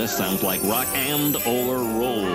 this sounds like rock and or roll.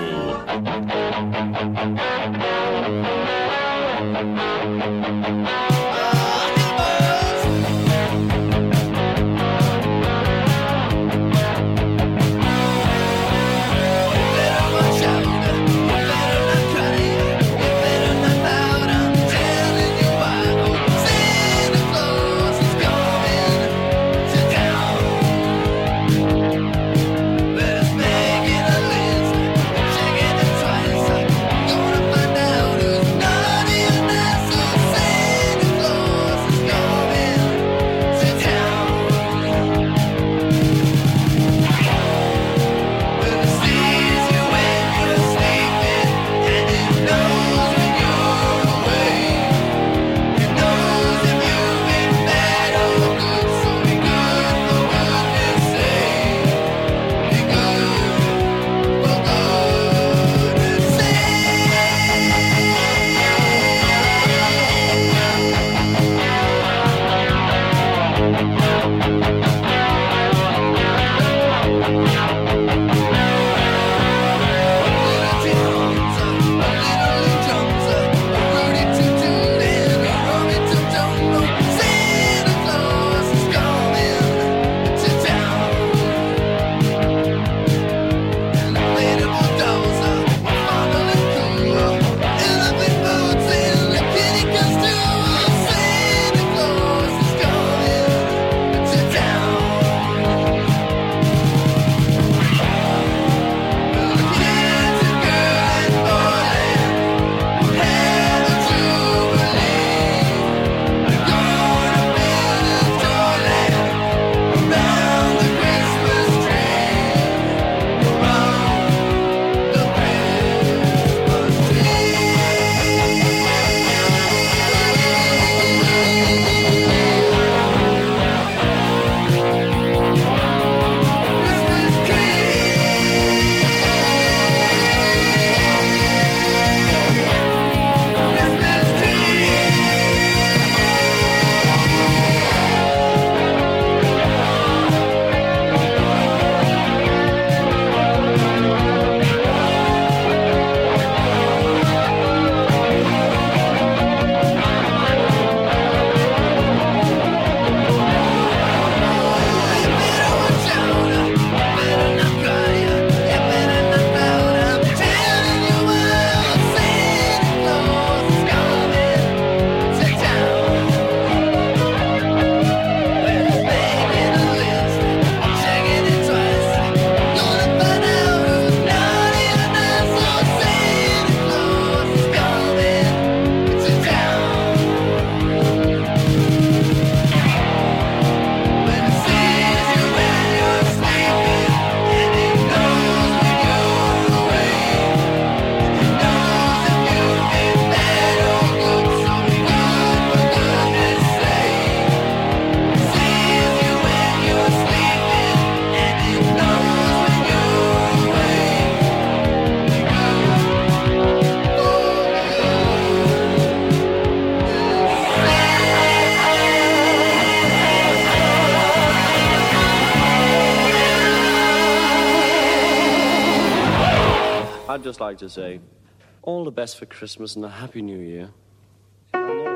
I'd just like to say, all the best for Christmas and a Happy New Year. I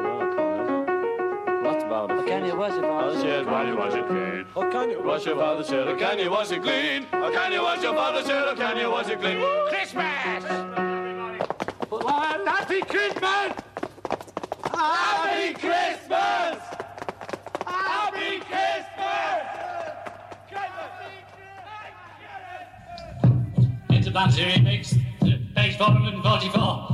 know, Lots about it. Can you wash your father's shirt while you wash it clean? Oh, can you Wash your father's shirt, or can you wash it clean? Or can you wash your father's shirt, or can you wash it clean? Christmas! Happy Christmas! Happy Christmas! Happy Christmas! It's a Bandsy remix, page 444.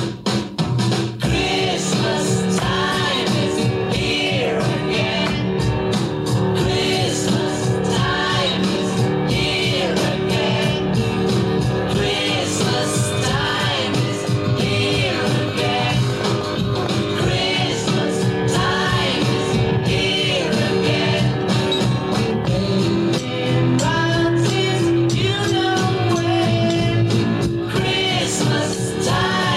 Christmas time is here again. Christmas time is here again. Christmas time is here again. Christmas time is here again. Bandsy, you know when Christmas time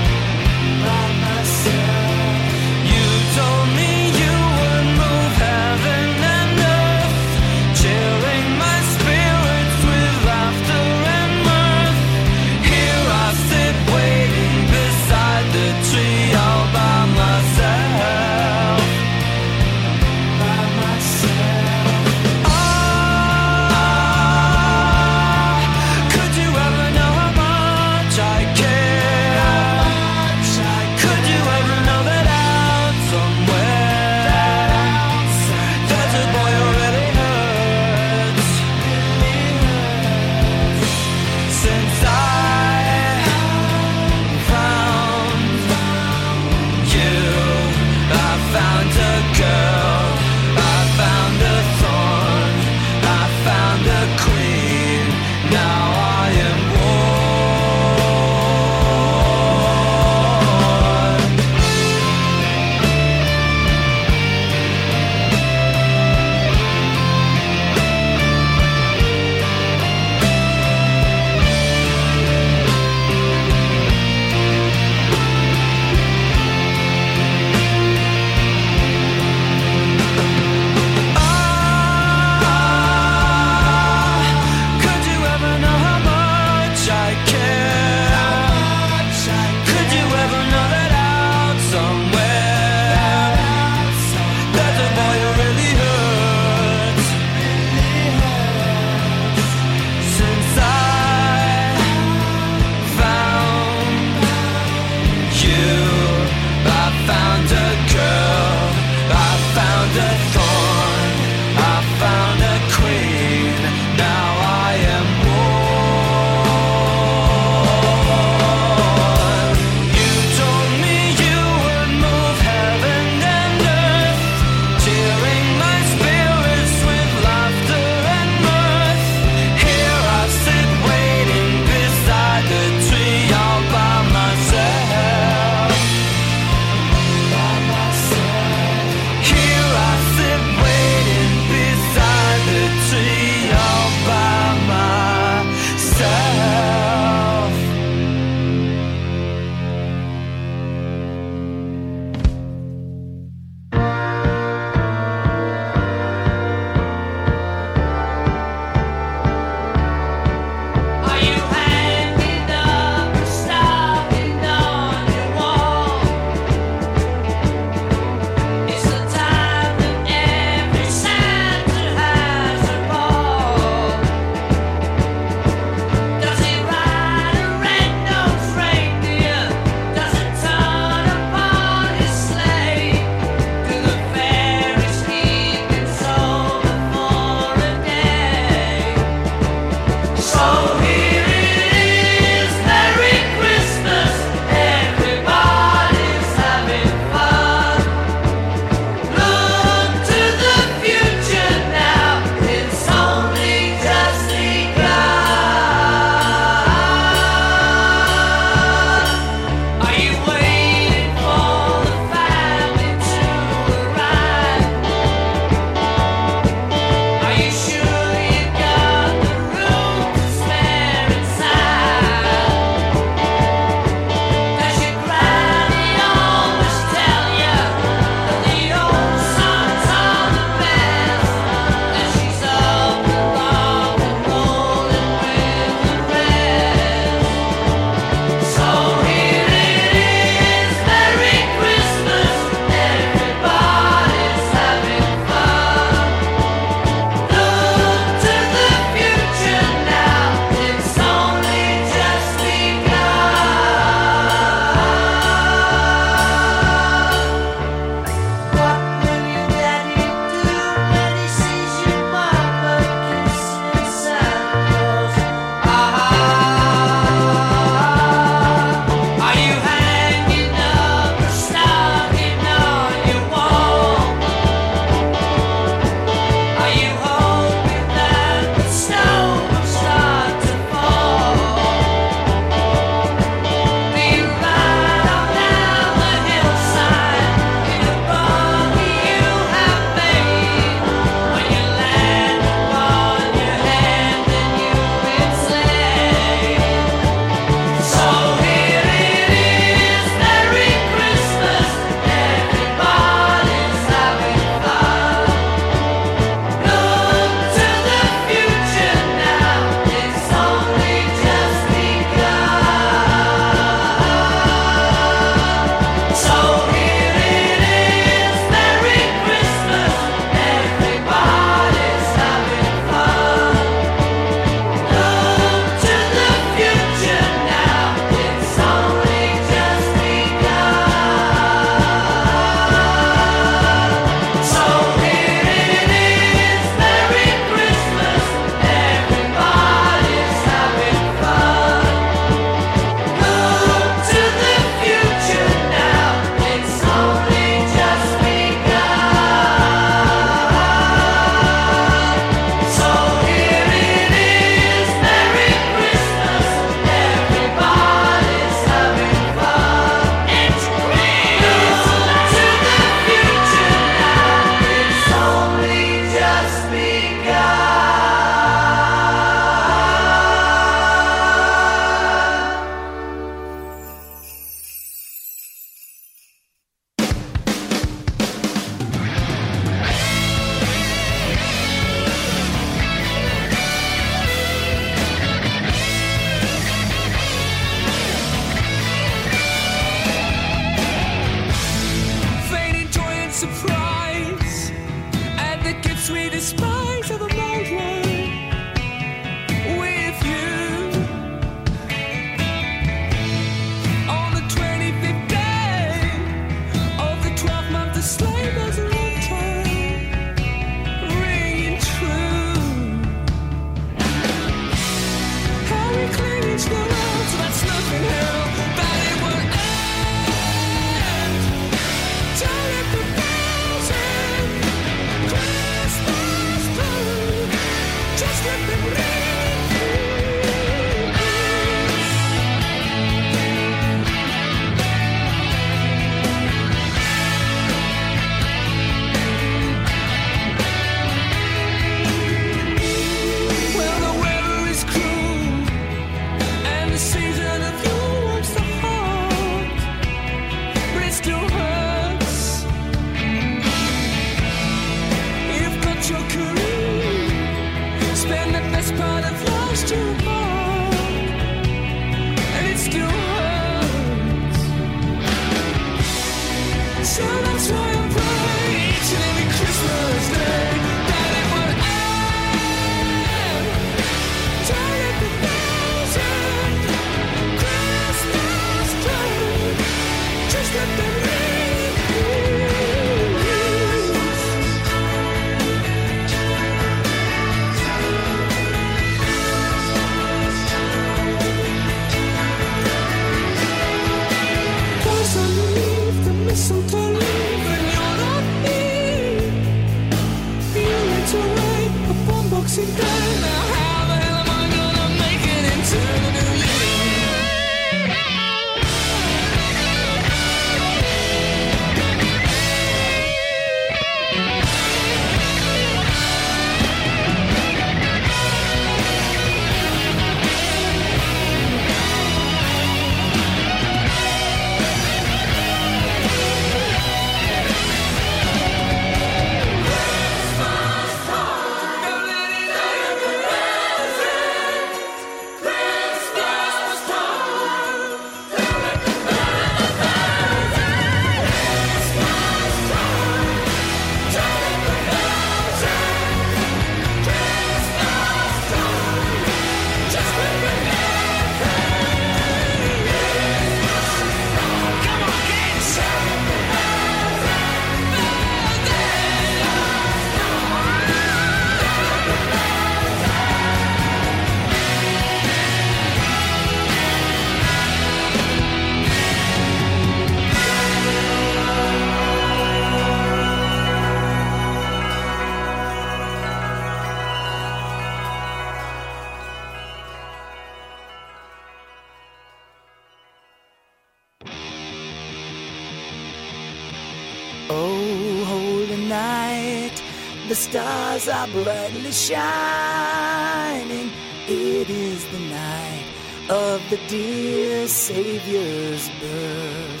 Oh, holy night, the stars are brightly shining. It is the night of the dear Savior's birth.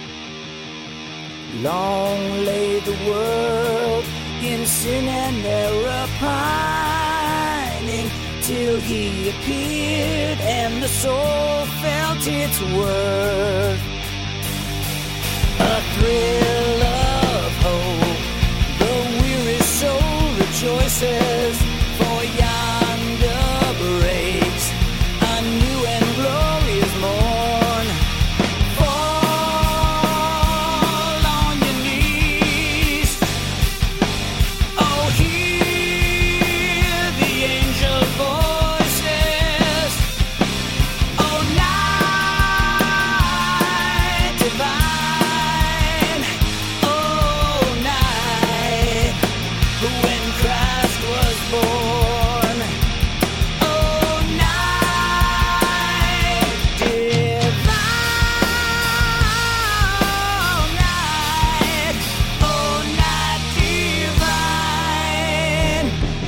Long lay the world in sin and error pining, till he appeared and the soul felt its worth. A thrill of hope, the weary soul rejoices, for yonder breaks a new and glorious morn. Fall on your knees, oh hear the angel voices, oh night divine, oh night when Christ was born, oh night divine, oh night divine.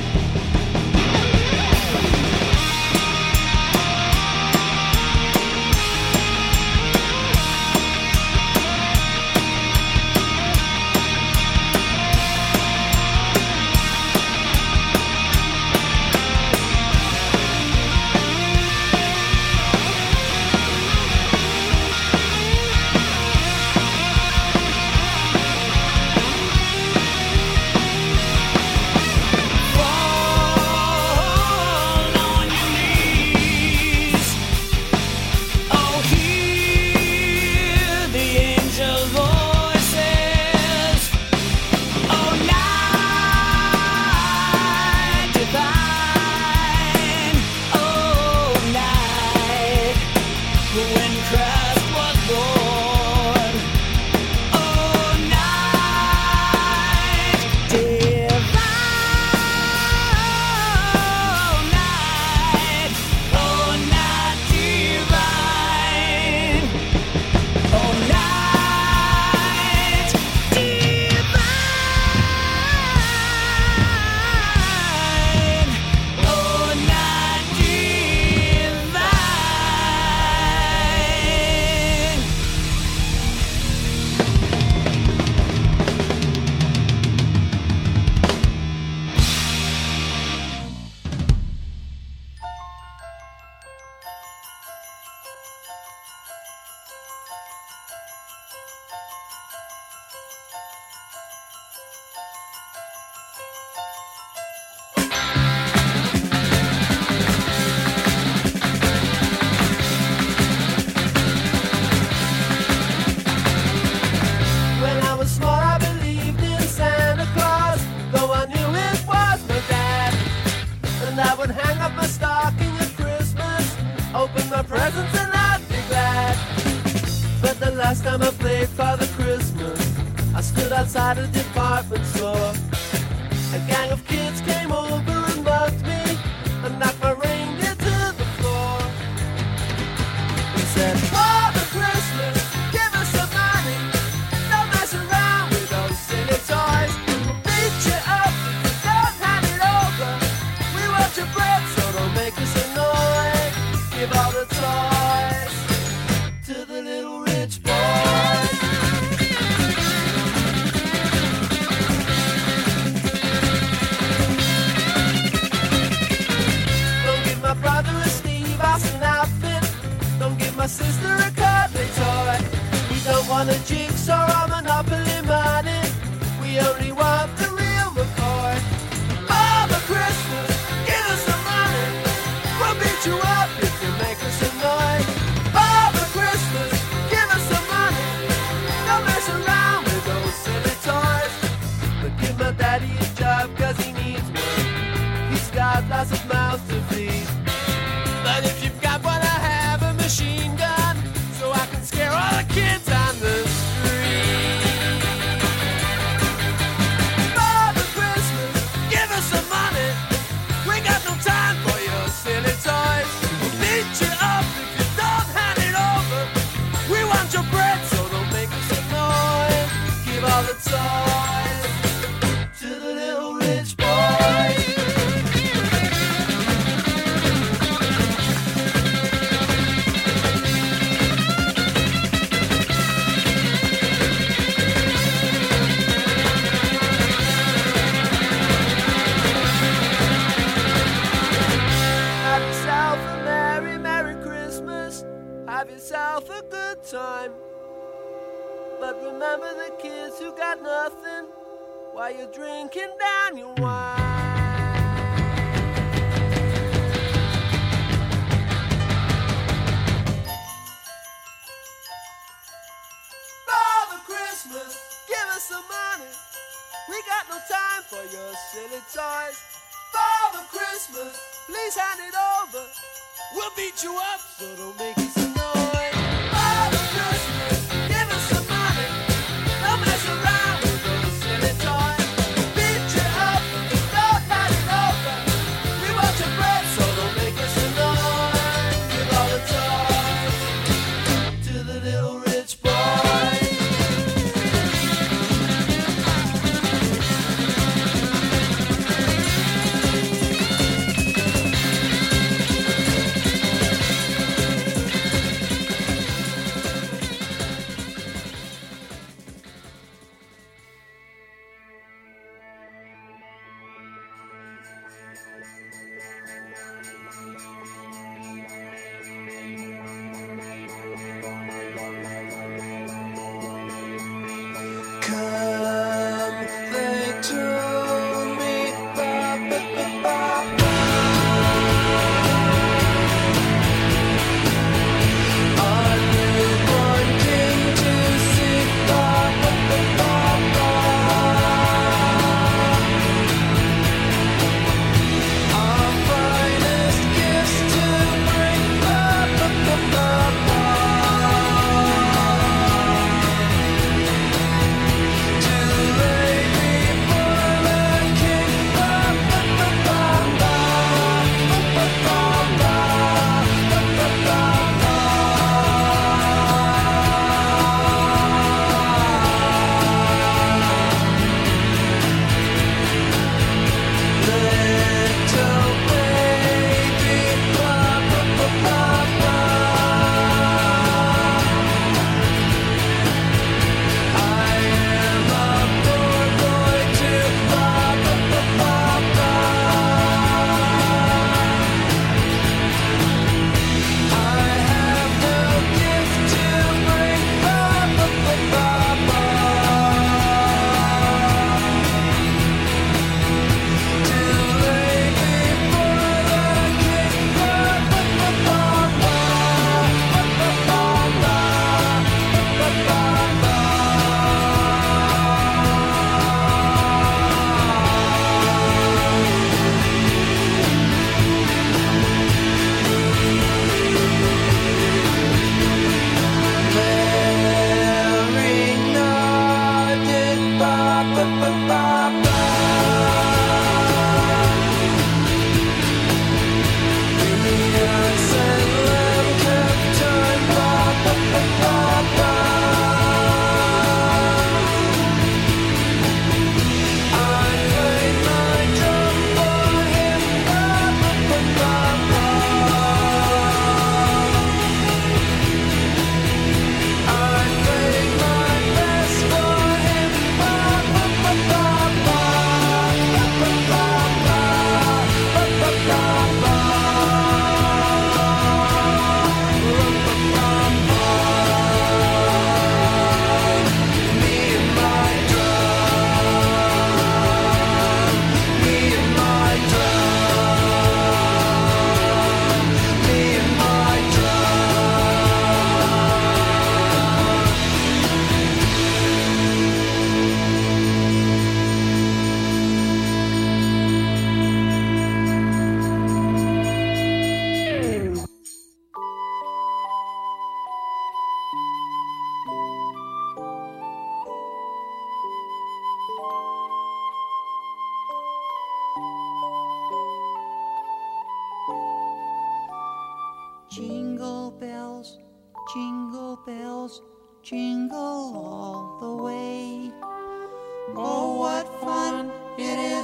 Fall on your knees, oh hear the angel voices, oh night divine, oh night when Christ was born, oh night divine, oh night divine, oh night divine, oh night divine. When I was small, I believed in Santa Claus, though I knew it was my dad. And I would hang up my stocking at Christmas, open my presents, and I'd be glad. But the last time I played Father Christmas, I stood outside a department store. A gang of kids came over and mugged me toys to the little rich boy. Have yourself a merry, merry Christmas. Have yourself a good time. But remember the kids who got nothing while you're drinking down your wine. Father Christmas, give us some money. We got no time for your silly toys. Father Christmas, please hand it over. We'll beat you up, so don't make us annoyed. Father Christmas, give us some money. Don't mess around with those silly toys. Beat you up, don't hand it over. We want your bread, so don't make us annoyed. Give all the toys to the little rich boy.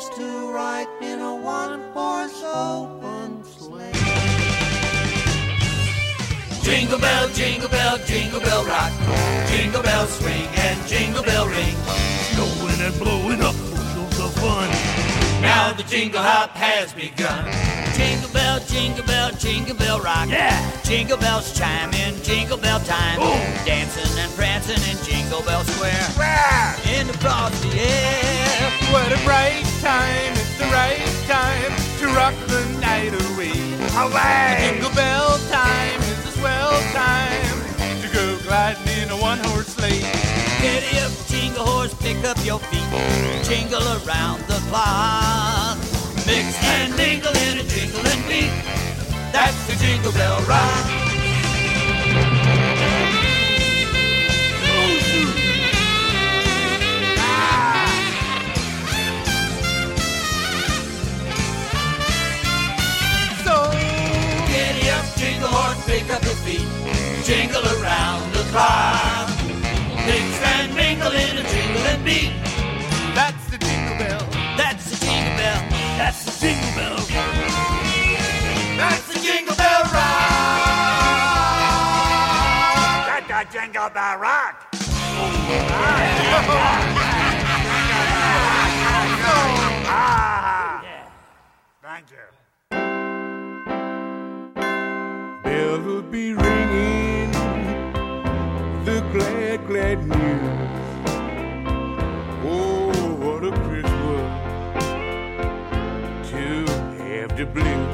has to ride in a one-horse open sleigh. Jingle bell, jingle bell rock. Jingle bell swing and jingle bell ring. Going and blowing up bushels of fun. Now the jingle hop has begun. Jingle bell rock. Yeah. Jingle bells chime in jingle bell time. Boom. Dancing and prancing in Jingle Bell Square. Wow. In the frosty air. What a bright time, it's the right time to rock the night away. All right. Jingle bell time is a swell time to go gliding in a one-horse sleigh. Giddy up, jingle horse, pick up your feet. Jingle around the clock. Mix and mingle in a jingling beat. That's the Jingle Bell Rock. So Giddy up, jingle horse, pick up your feet. Jingle around the clock. Mix and mingle in a jingling beat. that's the jingle bell. That's the Jingle Bell. That's the Jingle Bell. That's the Jingle Bell Rock. That's the Jingle Bell Rock. Thank you. Bells will be ringing the glad, glad news. Oh, what a Christmas to have the blues.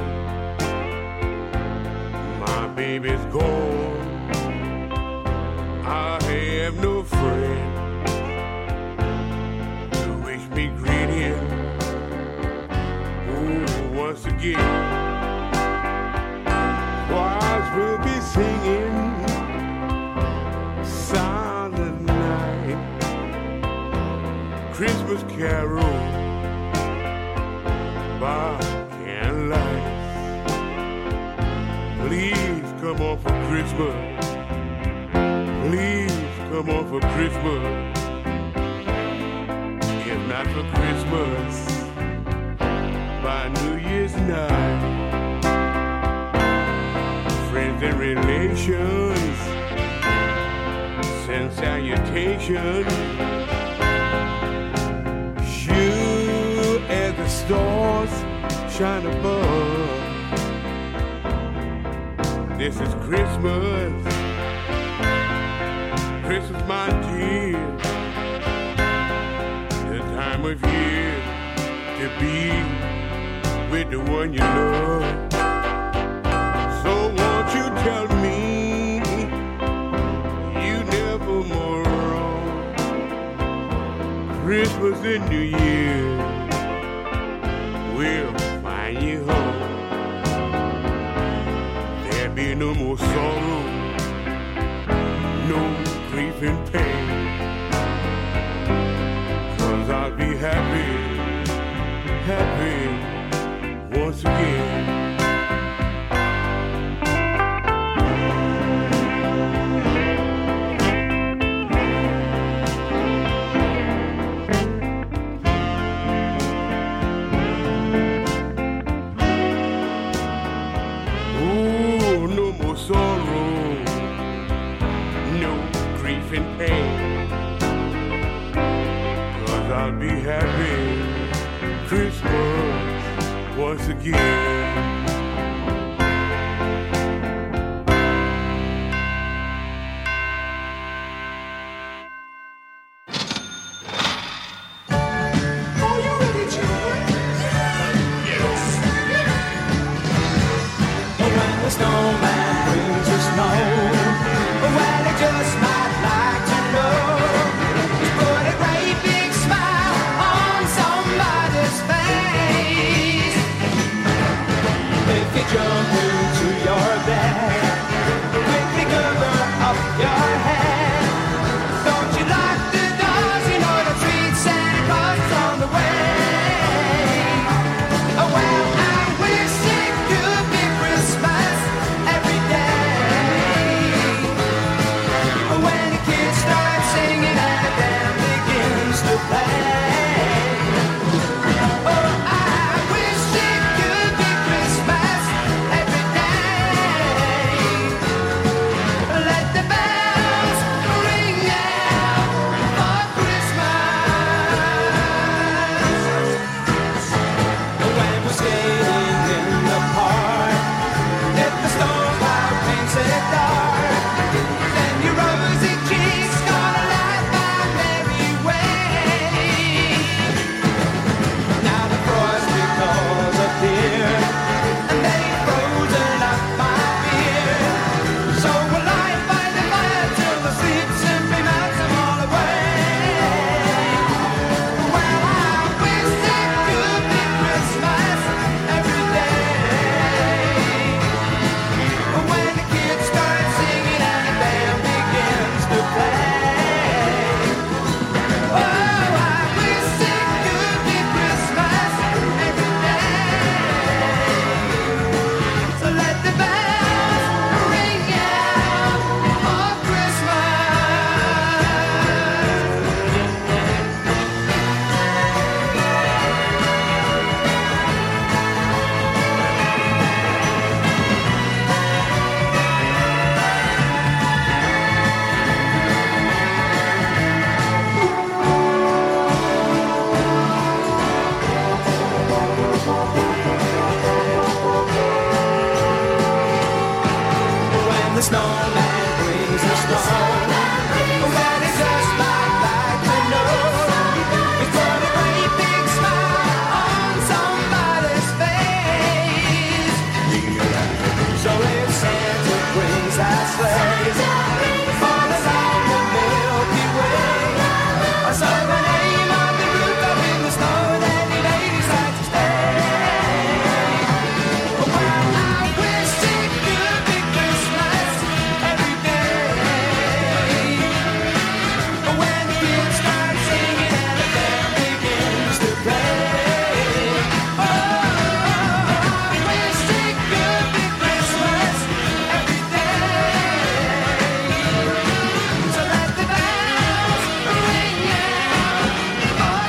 My baby's gone. I have no friend to wish me greeting. Oh, once again, choirs will be singing Silent Night, Christmas carol by candlelight. Please come on for Christmas. Please come on for Christmas. If not for Christmas, by New Year's night. Friends and relations send salutations. Sure as the stars shine above. This is Christmas. Christmas, my dear, the time of year to be with the one you love. So won't you tell me you never more wrong? Christmas and New Year will find you home. There'll be no more sorrow, no grief and pain, 'cause I'll be happy, happy once again. Oh, no more sorrow, no grief and pain, 'cause I'll be happy Christmas once again. When the snowman brings the snow, well, he just might like to know. Put a great big smile on somebody's face. snowman brings the snow. Well, it's just like to know it's put a great big smile on somebody's face. So if Santa brings that sleigh all along the Milky Way, I saw the name of the roof up in the snow that he ladies like to stay. Well, I wish it could be Christmas every day. When the kids start singing and the band begins to play. Oh, I wish it could be Christmas every day. So let the bells ring out for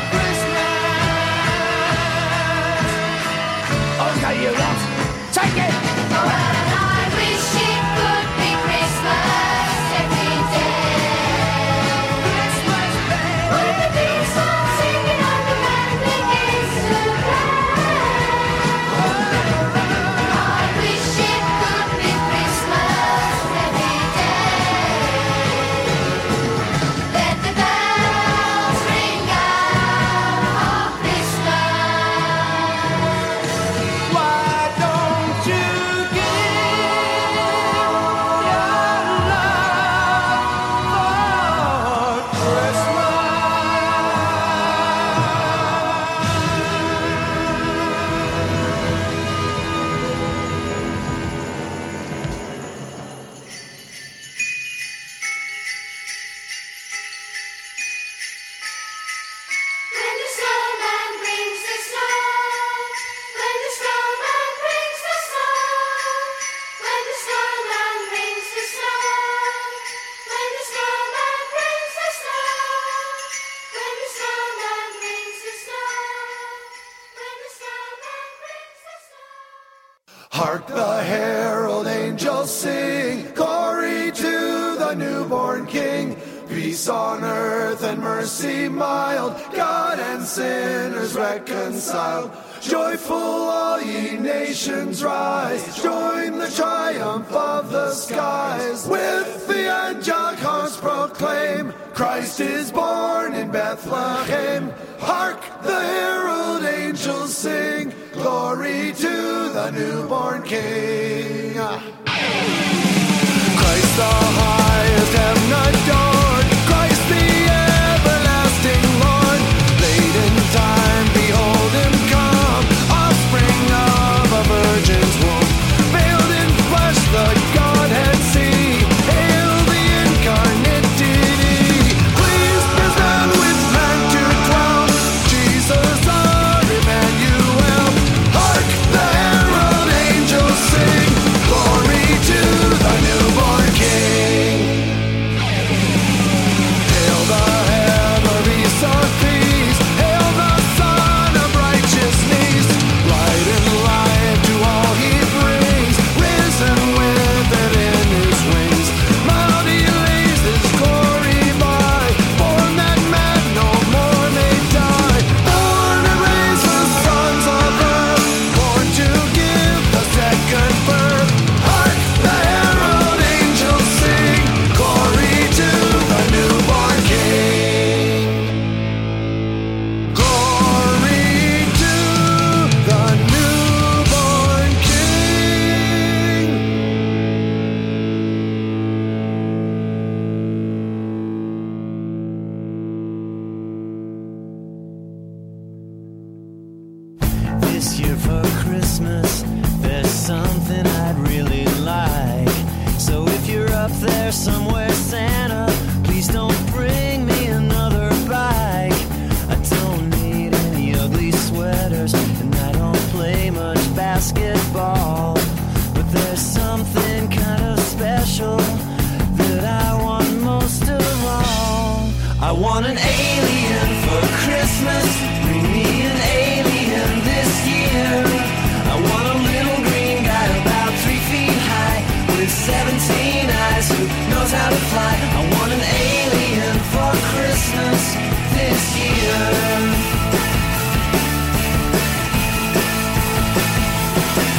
Christmas. Okay, you lot, take it. Well, I wish it could be Christmas every day. Christmas Day. When the kids start singing and the band begins to play. I wish it could be Christmas every day. Let the bells ring out for Christmas. Why don't you give your love for Christmas? When the snowman brings the snow, when the snowman brings the snow, when the snowman brings the snow, when the snowman brings the snow, when the snowman brings the snow, when the snowman brings the snow. Hark the herald angels sing, glory to the newborn King. Peace on earth and mercy mild, God and sinners reconciled. Joyful all ye nations rise, join the triumph of the skies. With the angelic horns proclaim, Christ is born in Bethlehem. Hark the herald angels sing, glory to the newborn King. Christ the highest heaven adored, Christ the everlasting Lord. Late in time, behold him come, offspring of a virgin's womb. Veiled in flesh, the Godhead see, hail the incarnate deity. Pleased is man with man to dwell, Jesus our Emmanuel. Hark the herald angels sing, glory to the newborn King. Hail the heavenly Son of peace, hail the Son of righteousness. Light and life to all he brings, risen with it in his wings. Mount he lays his glory by, born that man no more may die. Born and raised the sons of earth, born to give the second birth. Hark the herald angels sing, glory to the newborn King. Glory to the newborn King. This year for Christmas, there's something I'd really like. So if you're up there somewhere, Santa, please don't bring me another bike. I don't need any ugly sweaters, and I don't play much basketball. But there's something kind of special that I want most of all. I want an alien for Christmas. Bring me an alien this year. I want a little green guy about 3 feet high with 17 eyes who knows how to fly. I want an alien for Christmas this year.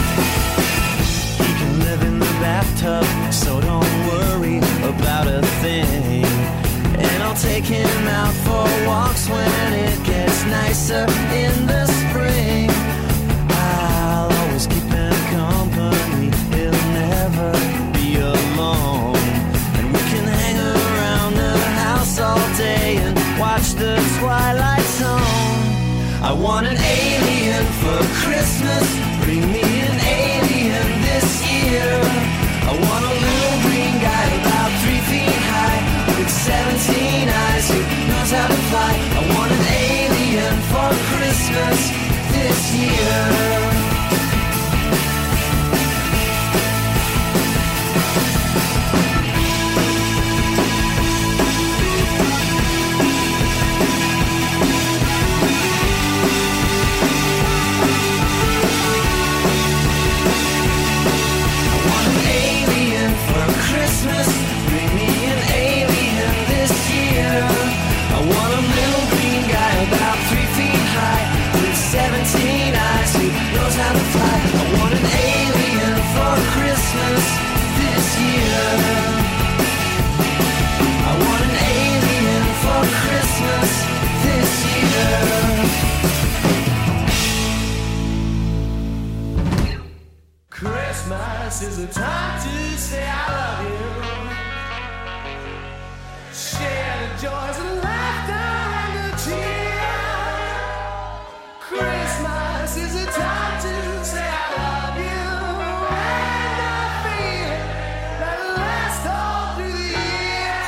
him out for walks when it gets nicer in the spring. I'll always keep him company, he'll never be alone. And we can hang around the house all day and watch the twilight zone. I want an alien for Christmas, bring me an alien this year. I want a little green guy about 3 feet high, with 17 eyes who knows how to fly. I want an alien for Christmas this year. Christmas, bring me an alien this year. I want a little green guy about 3 feet high, with 17 eyes who knows how to fly. I want an alien for Christmas this year. I want an alien for Christmas this year. Christmas is a time to say I love you. Share the joys of laughter and the cheer. Christmas is a time to say I love you. And I feel that'll last all through the year.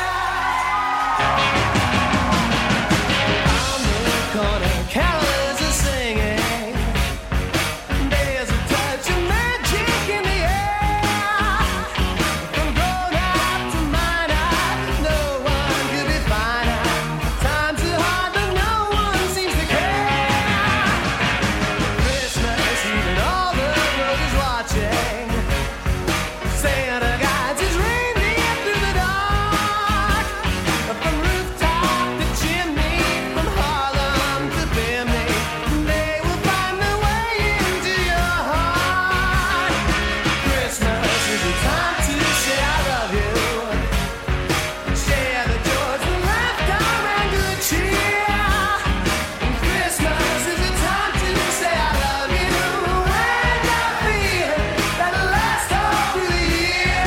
On the corner, carolers are singing. There's a touch of magic in the air. From grown up to minor, no one could be finer. Times are hard, but no one seems to care. Christmas Eve and all the world is watching. Santa guides his reindeer through the dark. From rooftop to chimney, from Harlem to Bimini, they will find their way into your heart. Christmas is a time to say I love you. Share the joys of laughter and good cheer. Christmas is a time to say I love you. And I feel that'll last all through the year.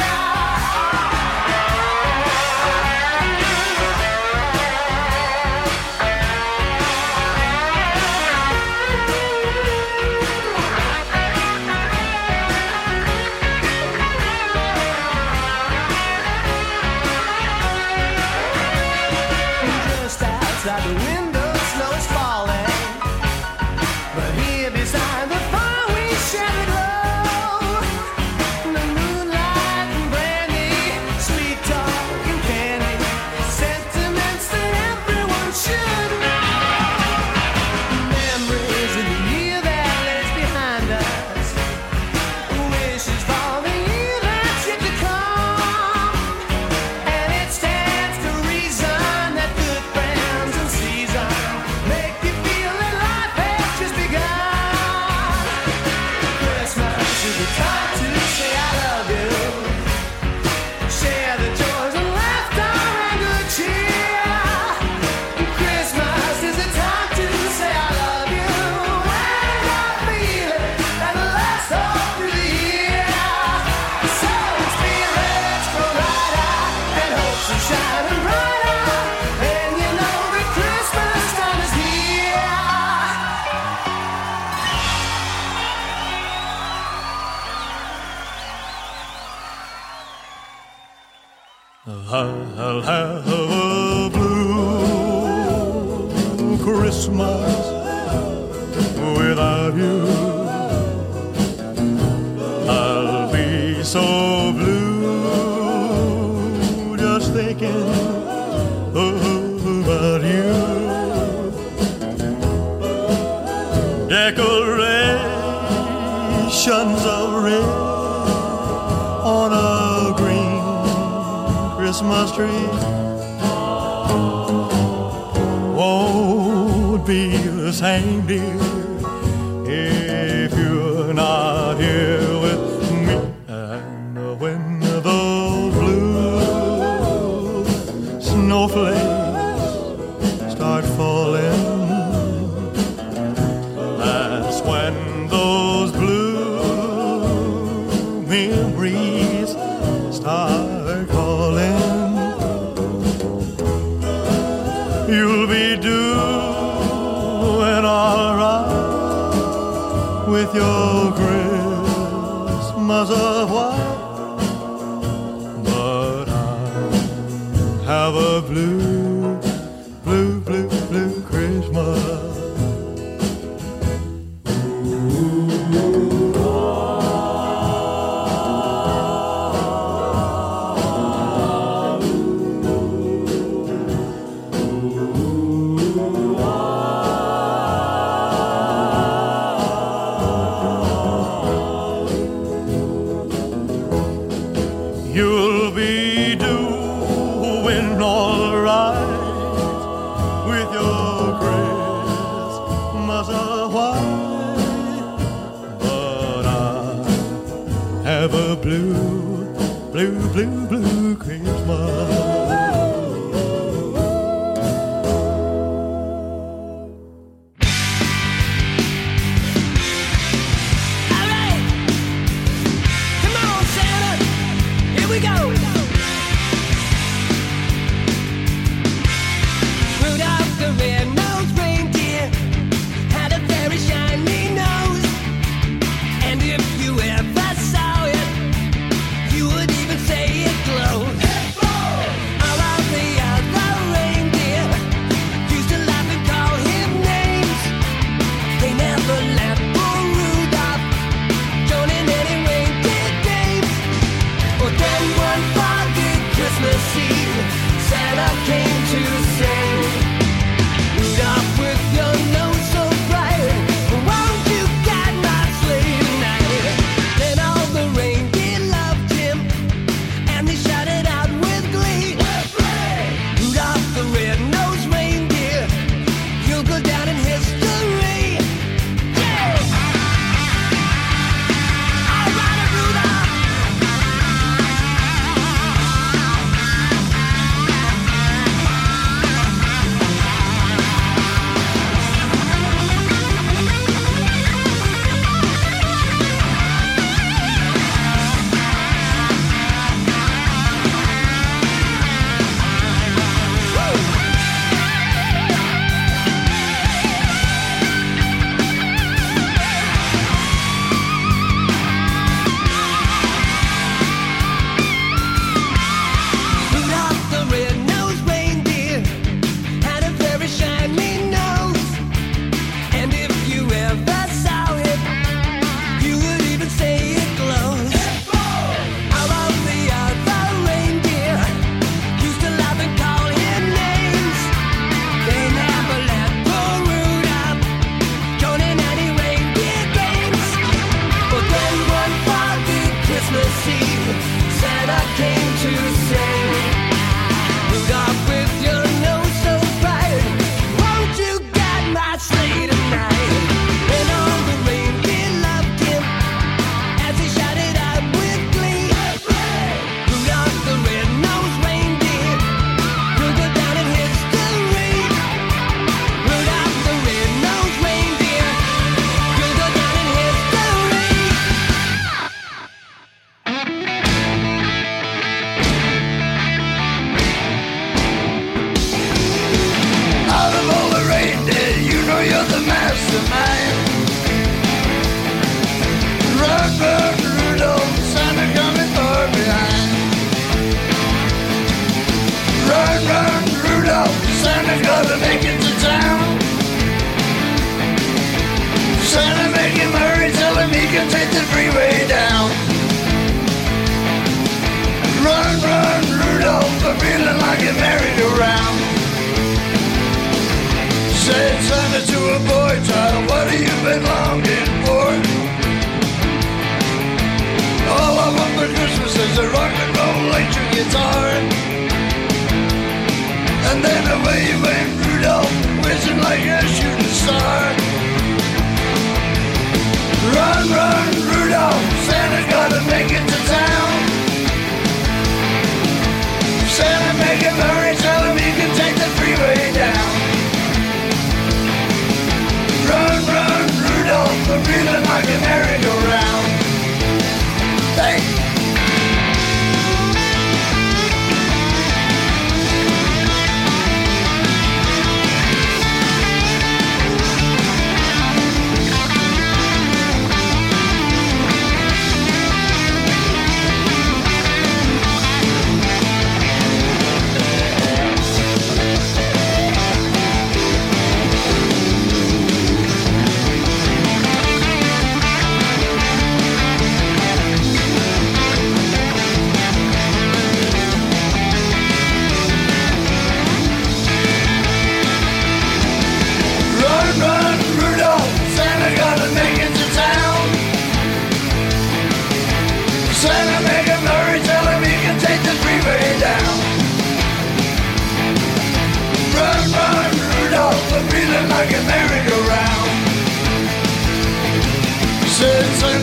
Just outside the window, snow is falling. But here beside the fire, we share the glow. The moonlight and brandy, sweet talk and candy, sentiments that everyone should know. Memories of the year that lays behind us, wishes for the year that's yet to come. And it stands to reason that good friends and season make you feel that life has just begun. Christmas is the time to say I love you. Share the joys and laughter and good cheer. Christmas is the time to say I love you. And I feel it that'll last all through the year. So spirits grow lighter and hopes are shining brighter. And you know that Christmas time is here. I'll have a blue Christmas without you. I'll be so blue just thinking about you. Decorations of red on a green Christmas tree won't be the same, dear, if you're not here with me. And when those blue snowflakes when those blue memories start calling. You'll be doing all right with your Christmas of white, but I have a blue, blue, blue, blue Christmas. You'll be doing all right with your Christmas of white, but I have a blue, blue, blue, blue Christmas.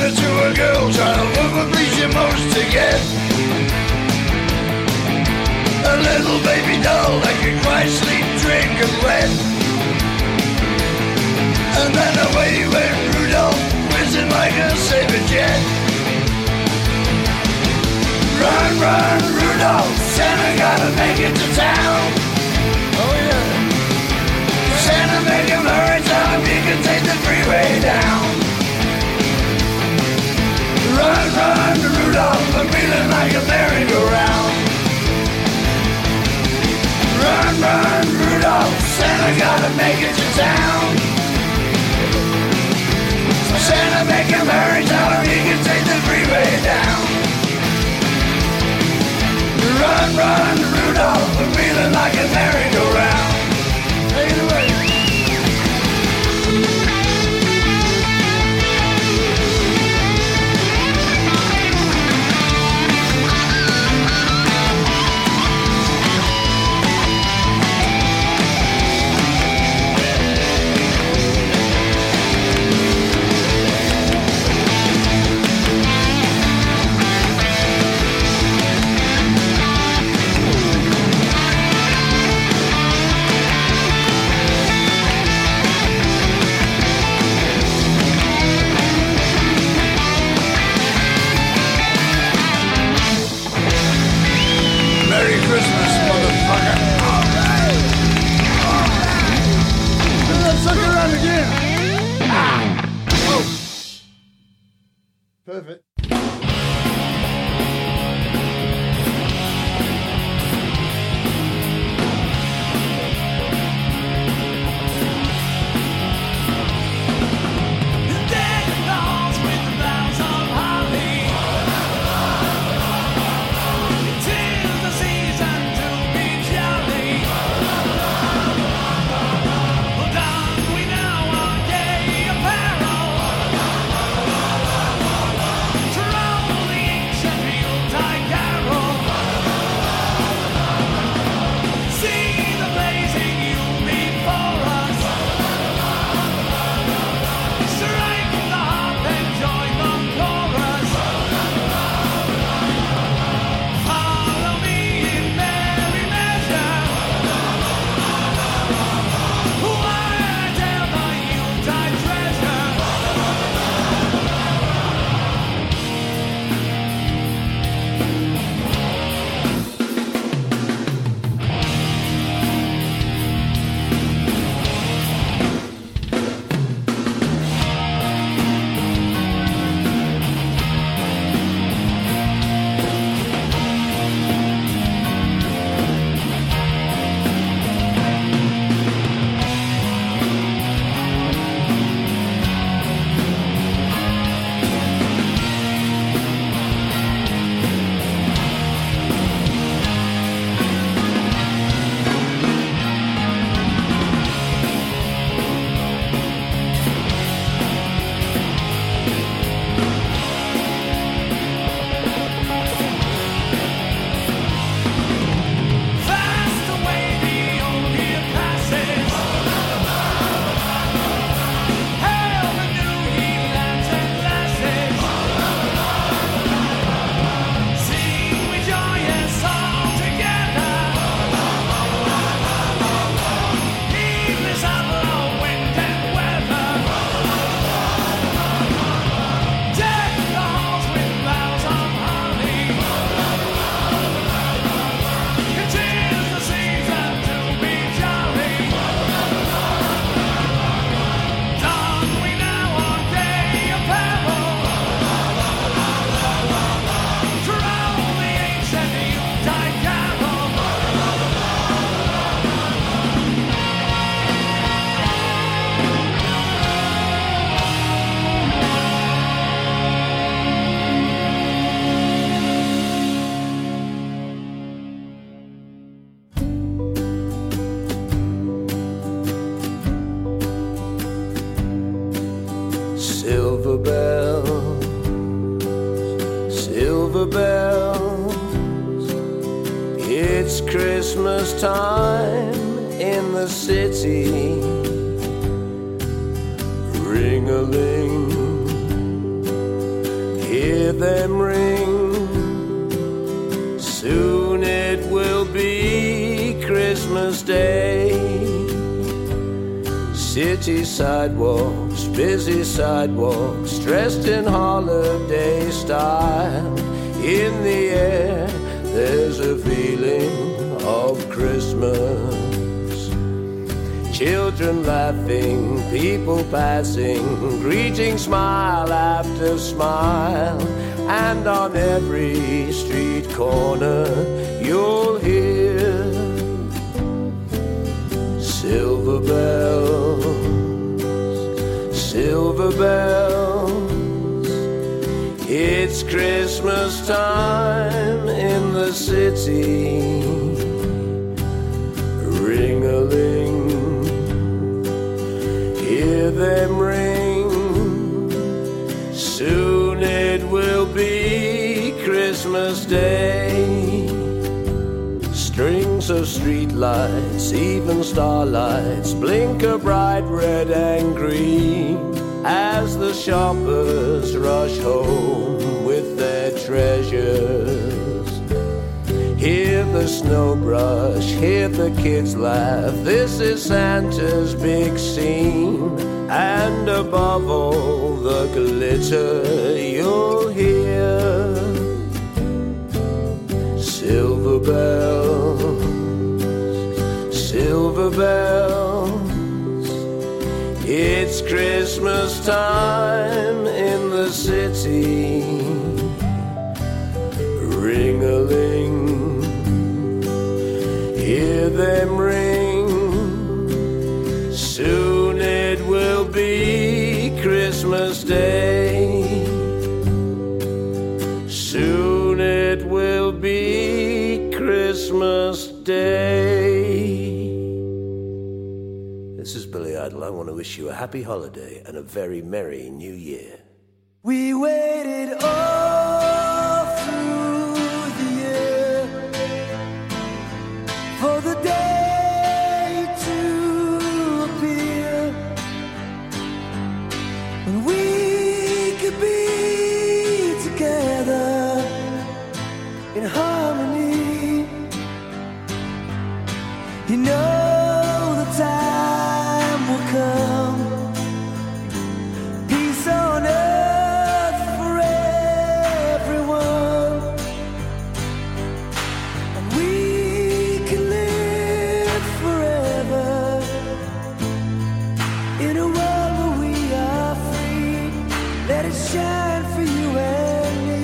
it to a girl trying to look what please you most to get a little baby doll that can cry, sleep, drink and wet. And then away went Rudolph, whizzing like a saber jet. Run, run, Rudolph, Santa gotta make it to town. Oh yeah. Santa make him hurry, tell him he can take the freeway down. Run, run, Rudolph, I'm feeling like a merry-go-round. Run, run, Rudolph, Santa gotta make it to town. Santa make him hurry, tell him he can take the freeway down. Run, run, Rudolph, I'm feeling like a merry-go-round. Take it away. Merry Christmas, motherfucker. All right. All right. Turn that sucker around again. Ah. Oh. Perfect. Silver bells, silver bells, it's Christmas time in the city. Ring-a-ling, Christmas Day. City sidewalks, busy sidewalks, dressed in holiday style. In the air, there's a feeling of Christmas. Children laughing, people passing, greeting smile after smile. And on every street corner, you'll hear silver bells, silver bells. It's Christmas time in the city. Ring-a-ling, hear them ring. Soon it will be Christmas Day. Strings of street lights, even starlights, blink a bright red and green as the shoppers rush home with their treasures. Hear the snow brush, hear the kids laugh. This is Santa's big scene. And above all the glitter, you'll hear silver bells, silver bells. It's Christmas time in the city. Ring-a-ling, hear them ring. Soon it will be Christmas Day. Soon it will be Christmas Day. This is Billy Idol. I want to wish you a happy holiday and a very merry new year. We waited all through the year for the day to appear when we could be together in harmony. You know the time will come, peace on earth for everyone, and we can live forever in a world where we are free. Let it shine for you and me.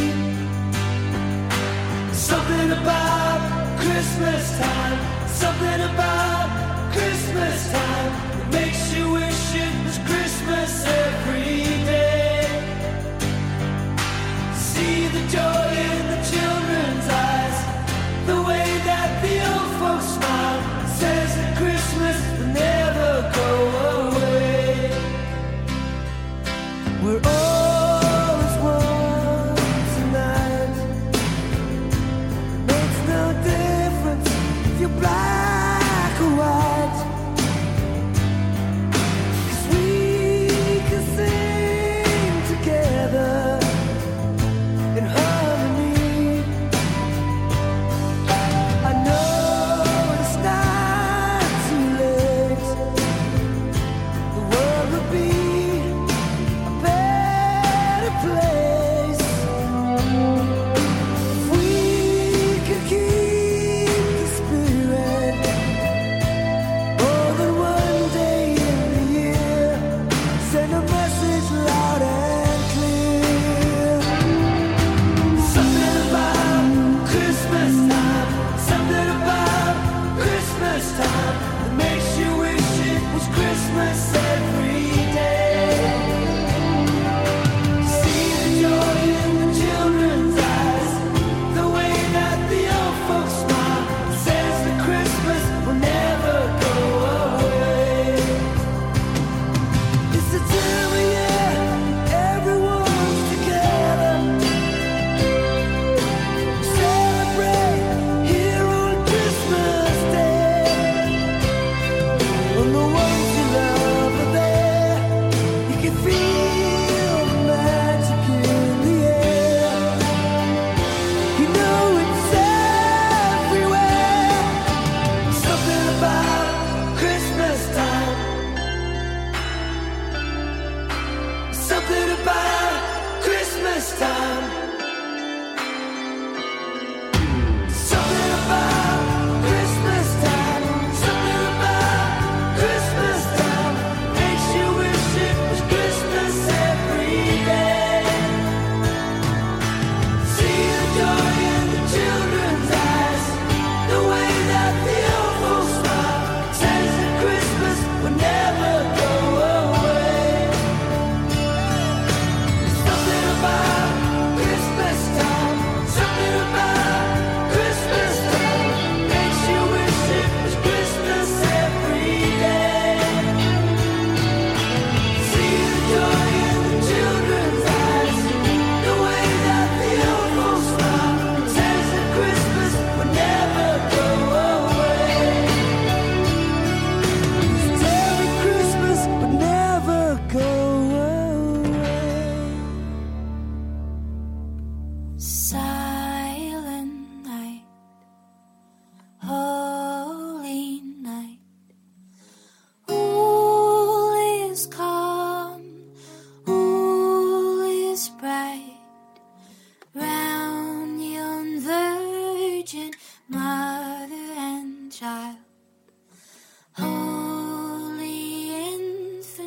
Something about Christmas time, something about Christmas time that makes you wish it was Christmas every day. See the joy in the children's eyes, the way that the old folks smile, says that Christmas will never go away. We're all as one tonight. Makes no difference if you're black or white, 'cause we can sing together in harmony. I know it's not too late. The world would be a better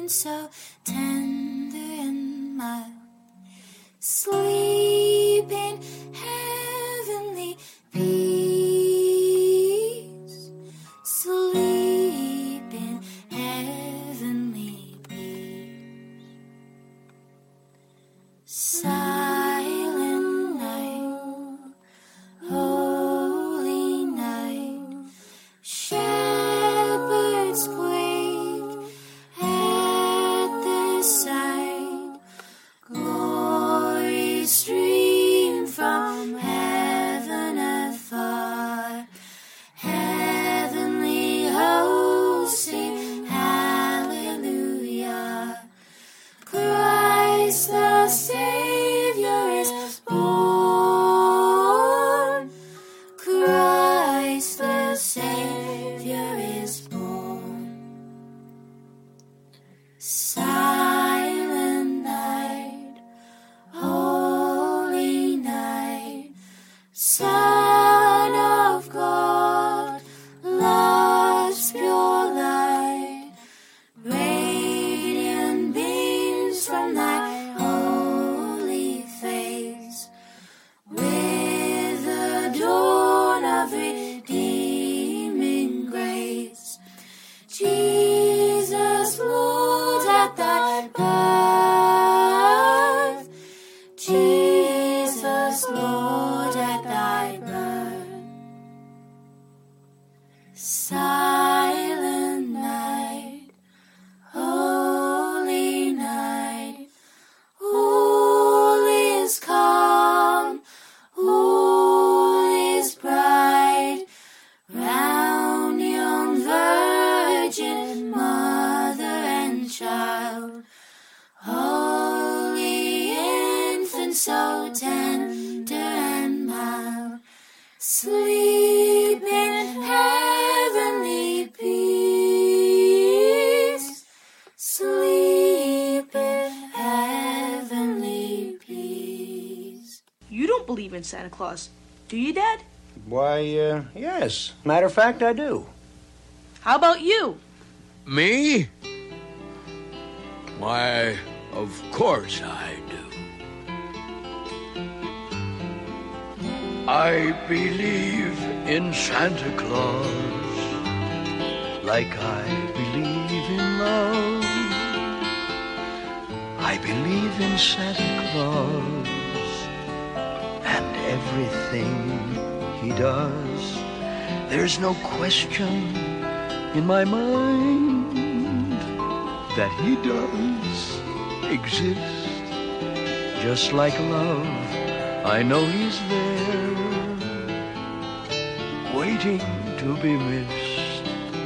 infant so tender and mild, sleep in heavenly peace, sleep in heavenly peace. Silent night, holy night, shepherds quake at the sight, glory stream from heaven afar, heavenly hosts sing hallelujah. Christ the Savior is born. Christ the Savior is born. Silent night, holy night, Son of God, love's pure light, radiant beams from thy holy face, with the dawn of redeeming grace. Jesus, Lord, at thy birth, Jesus, Lord, at thy birth. Silent night, holy night, all is calm, all is bright, round yon virgin mother and child, holy infant so tender and mild, sleep in heavenly peace, sleep in heavenly peace. You don't believe in Santa Claus, do you, Dad? Why, yes. Matter of fact, I do. How about you? Me? Why, of course I do. I believe in Santa Claus, like I believe in love. I believe in Santa Claus and everything he does. There's no question in my mind that he does exist. Just like love, I know he's there, waiting to be missed.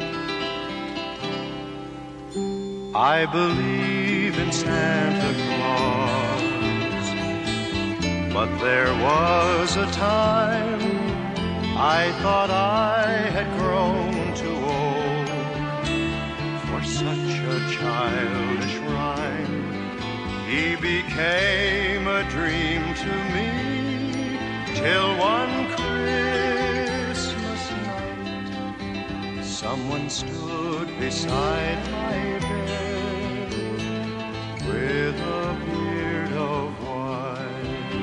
I believe in Santa Claus, but there was a time I thought I had grown too old for such a childish rhyme. He became a dream to me till one Christmas night someone stood beside my bed with a beard of white.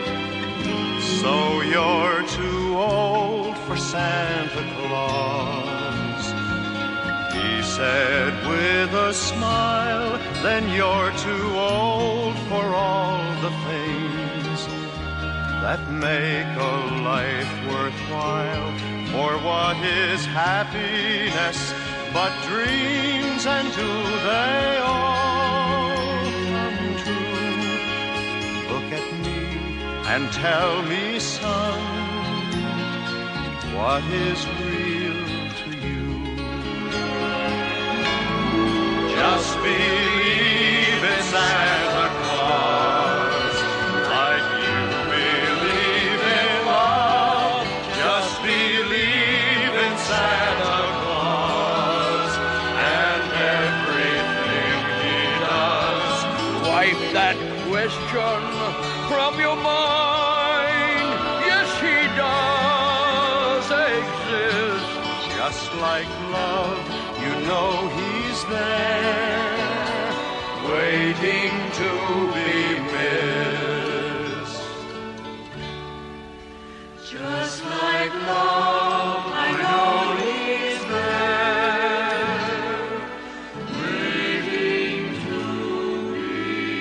So you're too old for Santa Claus, he said with a smile. Then you're too old for all the things that make a life worthwhile. For what is happiness but dreams, and do they all come true? Look at me and tell me, son, what is real to you? Just believe in Santa Claus, like you believe in love. Just believe in Santa Claus and everything he does. Wipe that question from your mind. Yes, he does exist. Just like love, you know he's there, waiting to be missed. Just like love, I know he's there, waiting to be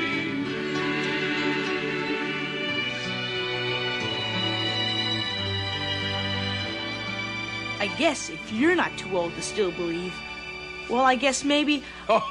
I guess if you're not too old to still believe, well, I guess maybe...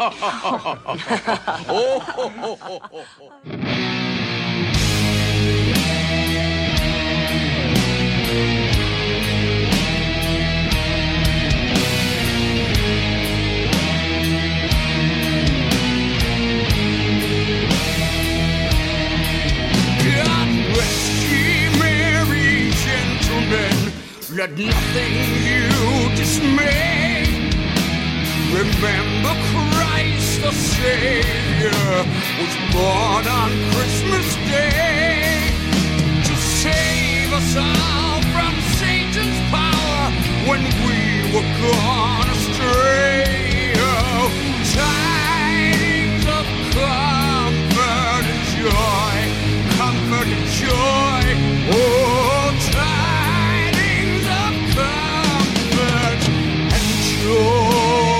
God rest ye merry gentlemen, let nothing you dismay. Remember Christ the Savior was born on Christmas Day to save us all from Satan's power when we were gone astray. Oh, tidings of comfort and joy, comfort and joy. Oh, tidings of comfort and joy.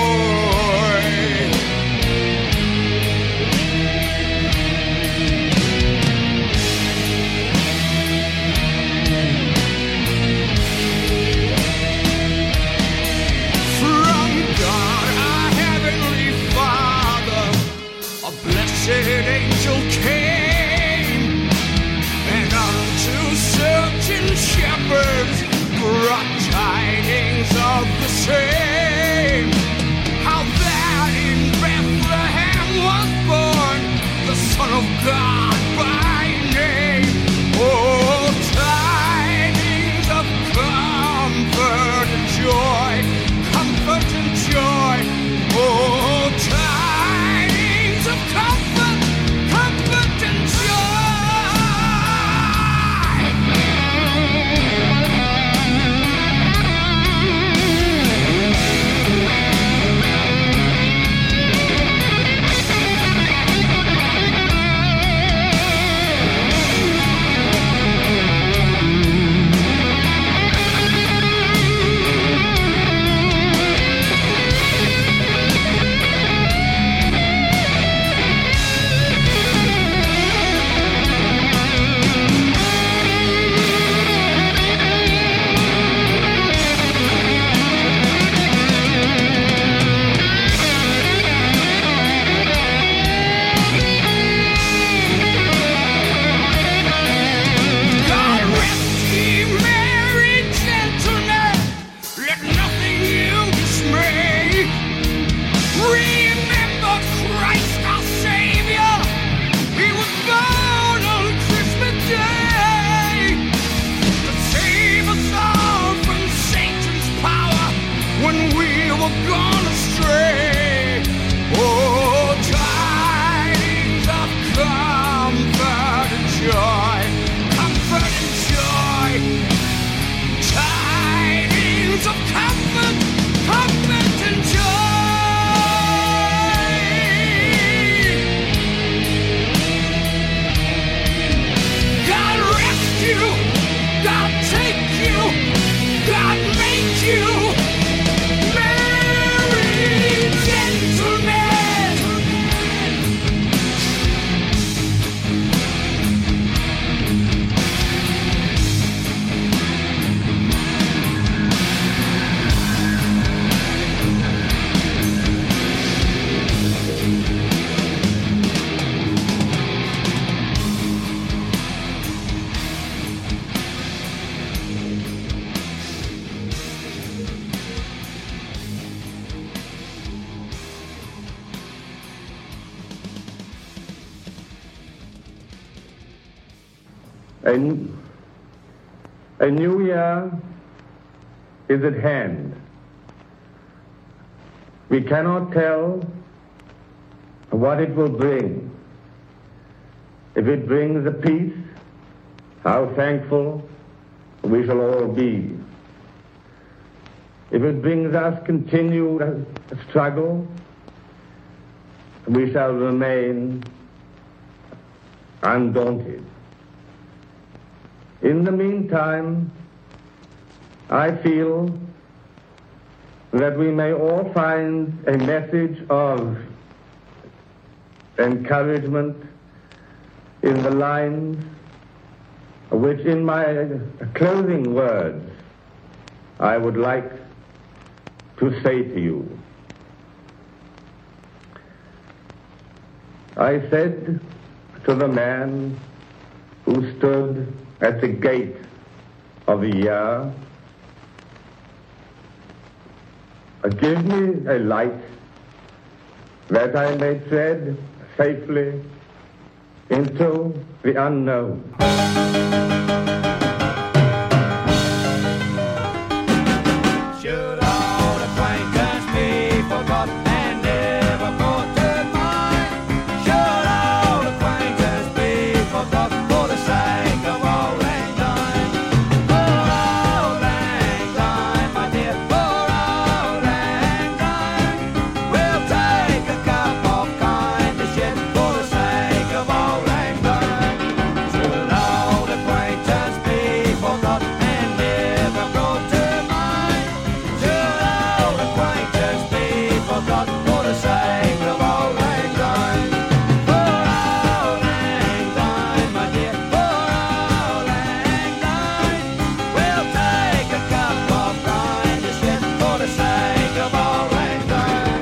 Angel came, and unto certain shepherds brought tidings of the same, how that in Bethlehem was born the Son of God by name. Oh, tidings of comfort and joy, comfort and joy. Oh, tidings of comfort, comfort and A new year is at hand. We cannot tell what it will bring. If it brings a peace, how thankful we shall all be. If it brings us continued struggle, we shall remain undaunted. In the meantime, I feel that we may all find a message of encouragement in the lines which in my closing words I would like to say to you. I said to the man who stood at the gate of the year, give me a light that I may tread safely into the unknown. Should all acquaintance be forgotten and never brought to mind? Should all acquaintance be forgotten for the sake of old lang syne? For old lang syne, my dear, for old lang syne, we'll take a cup of kindness for the sake of old lang syne. Should old acquaintance be forgotten and never brought to mind? Should old acquaintance be forgotten for the sake of old lang syne? For old lang syne, my dear, for old lang syne, we'll take a cup of kindness for the sake of old lang syne.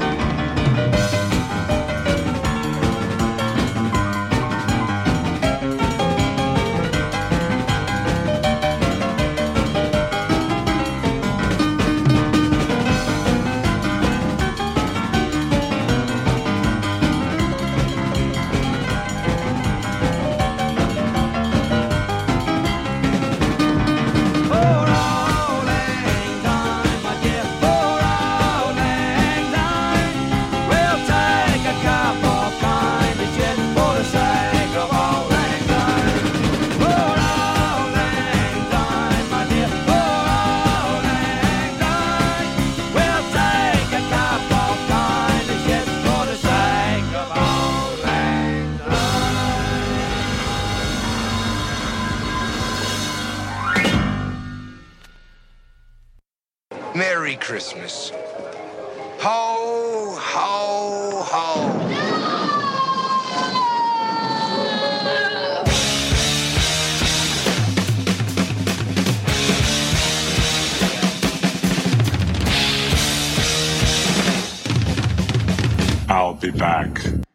Merry Christmas. Ho, ho, ho. I'll be back.